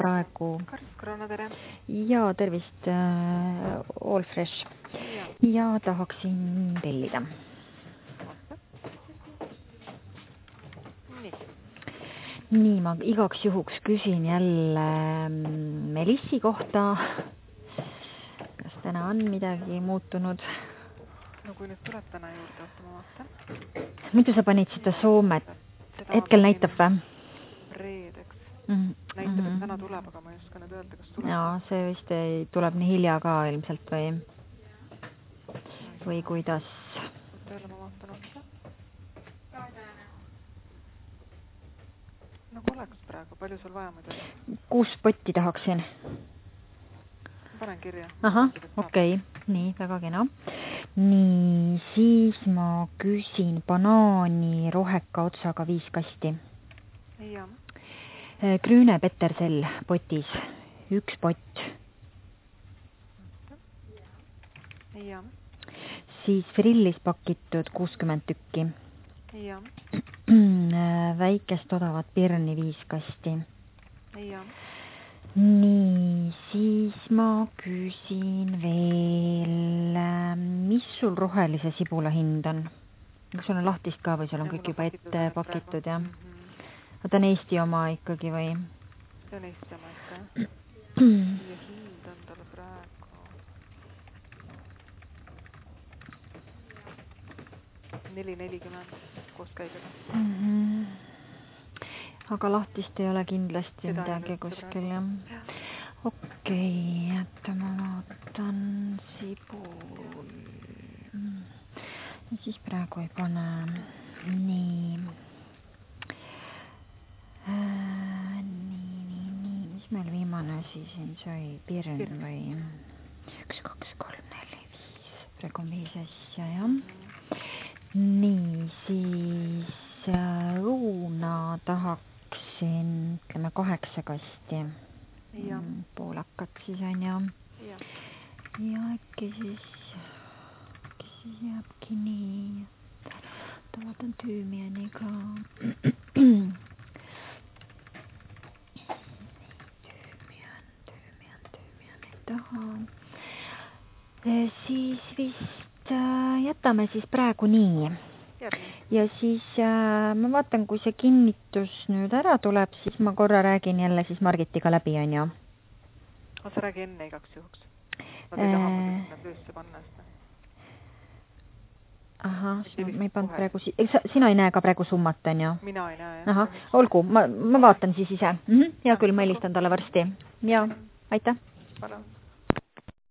praegu. Karis Korona, tere. Ja tervist, All Fresh. Ja tahaksin tellida. Nii, ma igaks juhuks küsin jälle Melissi kohta. Kas täna on midagi muutunud? No kui nüüd tuleb täna juurde, ma vaatan. Mitu sa panid seda Soomet? Hetkel näitab või? Reedeks. Näitab, et täna tuleb, aga ma ei oska nüüd öelda, kas tuleb. Jaa, see vist ei tuleb nii hilja ka ilmselt või kuidas? Tööle ma vaatan otsa. Nagu oleks praegu, palju sul vaja muidu? 6 potti tahaksin. Panen kirja. Aha, okei. Nii, väga kena. Nii, siis ma küsin banaani roheka otsaga 5 kasti. Ja. Krüüne Petersell potis 1 pott. Ja. Siis frillis pakitud 60 tükki. Ja. Väikest odavat pirni 5 kasti. Ja. Nii, siis ma küsin veel, mis sul rohelise sibula hind on? Kas sul on lahtist ka või sul on kõik juba ette pakitud, jah? Ta on Eesti oma ikkagi või? See on Eesti oma ikka, jah. Ja hind on tal praegu 4,40 koos käibega. Aga lahtist ei ole kindlasti seda midagi kuskil, jah. Okei, et ma vaatan sibul. Ja siis praegu ei pane. Nii. Nii. Mis meil viimane siis see oli pirn või 1, 2, 3, 4, 5. Praegu on 5 asja, jah. Nii, siis õuna tahaksin, ütleme 8 kasti. Poolakad siis on, jah. Ja äkki siis jääbki nii. Ta vaatan tüümiani ka. Tüümian ei taha. Siis vist jätame siis praegu nii. Ja siis ma vaatan, kui see kinnitus nüüd ära tuleb, siis ma korra räägin jälle siis Margitiga läbi, on ju. Aga sa räägi enne igaks juhuks. Nad ei taha muidugi sinna töösse panna seda. Ahah, ma ei pannud praegu... Sina ei näe ka praegu summat, on ju? Mina ei näe, jah. Ahah, olgu, ma vaatan siis ise. Hea küll, ma helistan talle varsti. Ja, aitäh. Palun.